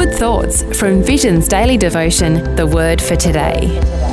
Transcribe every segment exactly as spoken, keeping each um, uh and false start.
Good thoughts from Vision's daily devotion, The Word for Today.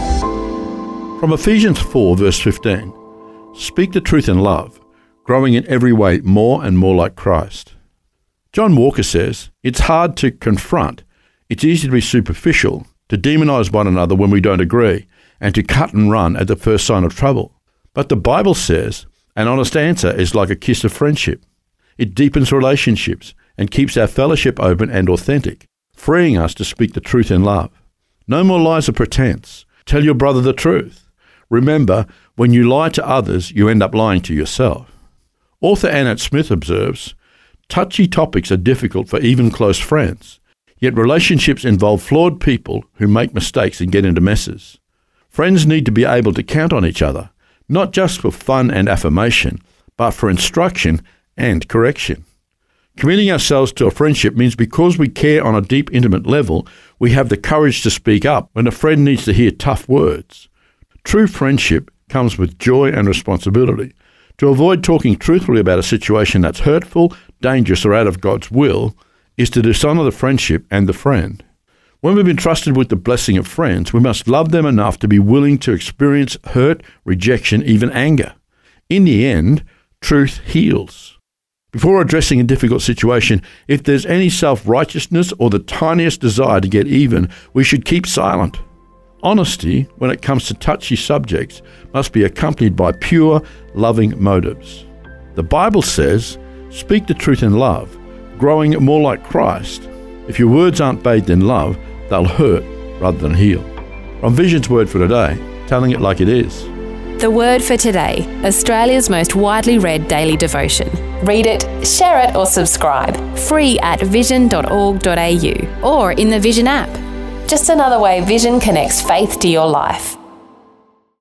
From Ephesians four, verse fifteen. Speak the truth in love, growing in every way more and more like Christ. John Walker says, it's hard to confront, it's easy to be superficial, to demonize one another when we don't agree, and to cut and run at the first sign of trouble. But the Bible says an honest answer is like a kiss of friendship. It deepens relationships and keeps our fellowship open and authentic, freeing us to speak the truth in love. No more lies or pretense. Tell your brother the truth. Remember, when you lie to others, you end up lying to yourself. Author Annette Smith observes, touchy topics are difficult for even close friends, yet relationships involve flawed people who make mistakes and get into messes. Friends need to be able to count on each other, not just for fun and affirmation, but for instruction and correction. Committing ourselves to a friendship means because we care on a deep, intimate level, we have the courage to speak up when a friend needs to hear tough words. True friendship comes with joy and responsibility. To avoid talking truthfully about a situation that's hurtful, dangerous, or out of God's will is to dishonor the friendship and the friend. When we've been trusted with the blessing of friends, we must love them enough to be willing to experience hurt, rejection, even anger. In the end, truth heals. Before addressing a difficult situation, if there's any self-righteousness or the tiniest desire to get even, we should keep silent. Honesty, when it comes to touchy subjects, must be accompanied by pure, loving motives. The Bible says, speak the truth in love, growing more like Christ. If your words aren't bathed in love, they'll hurt rather than heal. From Vision's Word for Today, telling it like it is. The Word for Today, Australia's most widely read daily devotion. Read it, share it or subscribe. Free at vision dot org dot a u or in the Vision app. Just another way Vision connects faith to your life.